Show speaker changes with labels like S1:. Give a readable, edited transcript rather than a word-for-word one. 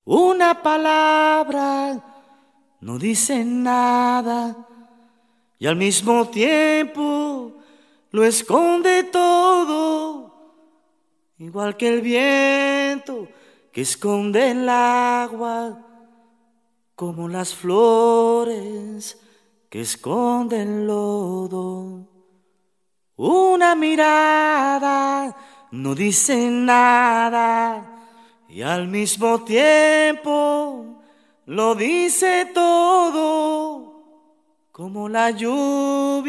S1: Una palabra no dice nada y al mismo tiempo lo esconde todo, igual que el viento que esconde el agua, como las flores que esconden el lodo. Una mirada no dice nada y al mismo tiempo lo dice todo, como la lluvia